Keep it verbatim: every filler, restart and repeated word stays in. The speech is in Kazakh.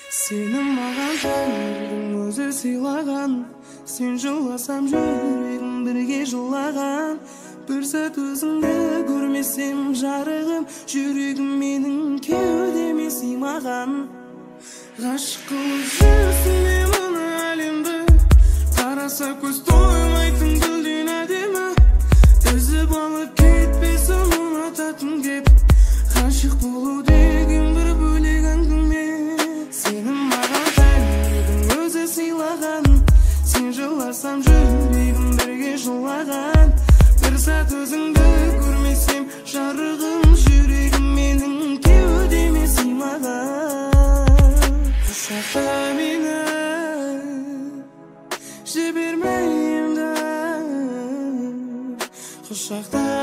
Сені маған тәңірдің өзі сыйлаған, сен жыласам жүрегім бірге жылаған. Бір сәт өзіңді көрмесем жарығым, жүрегім менің кеудеме сыймаған. Ғашық қылып жүрсің мына әлемді, қараса көз тоймайтын гүлден әдемі. Үзіп алып кетпесін ұнататын кеп, ғашық болу деген бір бөлек әңгіме. Сені маған тәңірдің өзі сыйлаған, сен жыласам жүрегім бірге жылаған. Бір сәт өзіңді көрмесем жарығым, жүрегім менің кеудеме сыймаған. Құшақта мені жіберме енді, құшақта